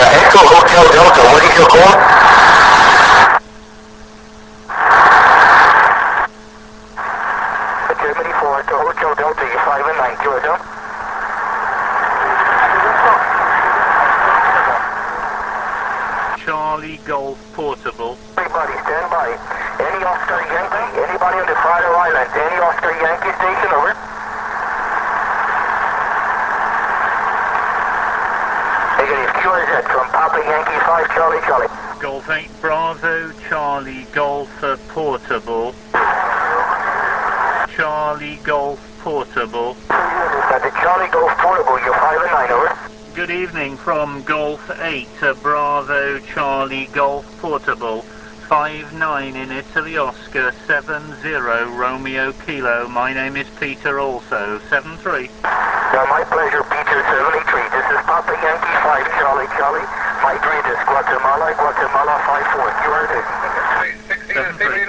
Echo Hotel Delta, what is your call? Germany 4 to Hotel Delta, you 5 and 9, Georgia. Charlie Golf Portable. Everybody stand by. Any Oscar Yankee, anybody on the Faroe Islands, any Oscar Yankee station, over? Negative, QRZ from Papa Yankee 5, Charlie, Charlie. Golf 8 Bravo, Charlie Golf Portable. Charlie Golf Portable. The Charlie Golf Portable, you're 5 and 9, over. Good evening from Golf 8 Bravo, Charlie Golf Portable. 5-9 in Italy, Oscar 70 Romeo Kilo. My name is Peter also, 73. My pleasure, Peter 73. This is Papa Yankee 5, Charlie, Charlie. My address is Guatemala, Guatemala 54. You are there. 73.